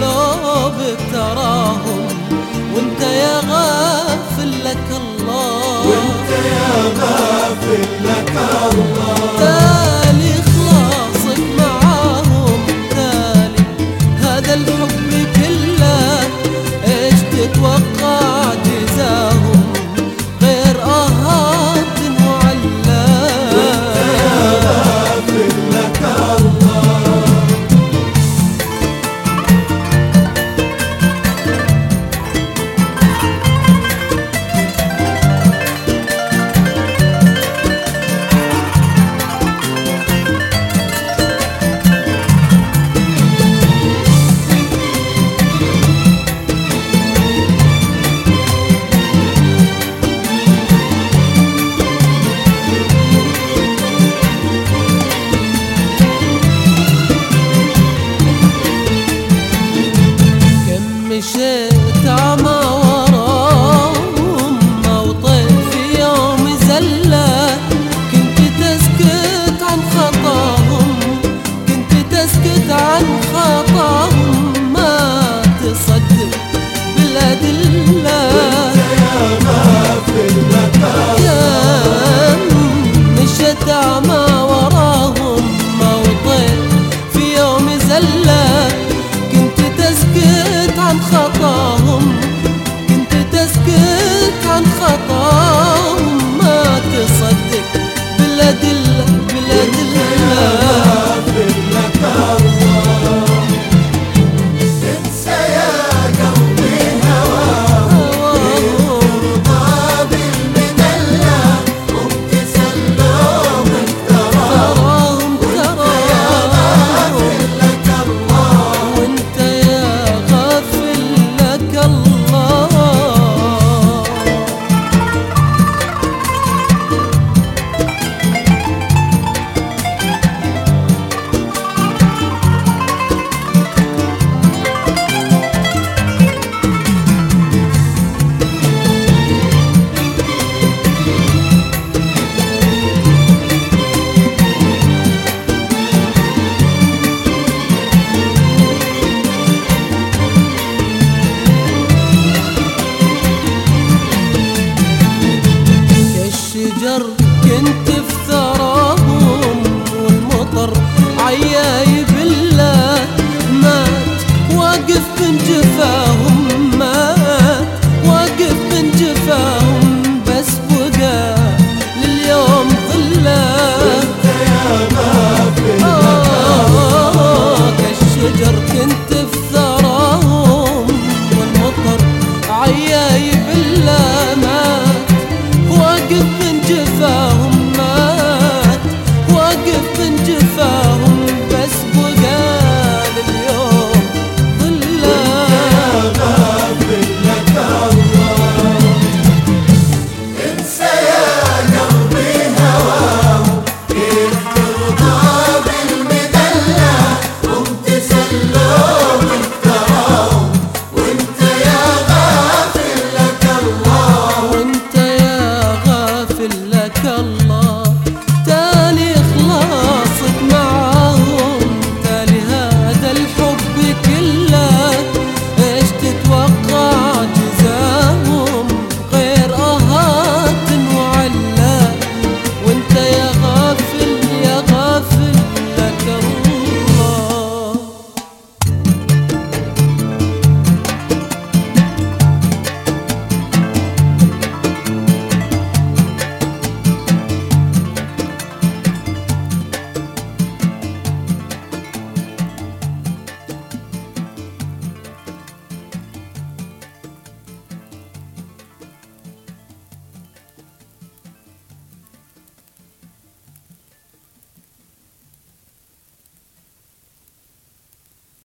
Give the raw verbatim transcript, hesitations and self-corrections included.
قلوب تراهم، وانت يا غافل لك الله، وانت يا غافل لك الله. تالي خلاصك معاهم، تالي هذا الحب كله، ايش تتوقع جزاهم غير آهات وعلا. وانت يا غافل لك الله. مشيت عمى وراهم، موطن في يوم زلة، كنت تسكت عن خطاهم، كنت تسكت عن خطاهم، ما تصدق بالأدلة. يا غافل لك يا مشيت عمى وراهم، موطن في يوم زلة، كنت تسكت عن خطاهم، كنت تسكت عن خطاهم، ما تصدق بالأدلة بالأدلة. غافل لك الله. انسى يا قلبي هواهم، ارضى بالمذلة وابتسلوا من تراهم. تراهم تراهم لك الله. وانت يا غافل لك الله. كالشجر كنت في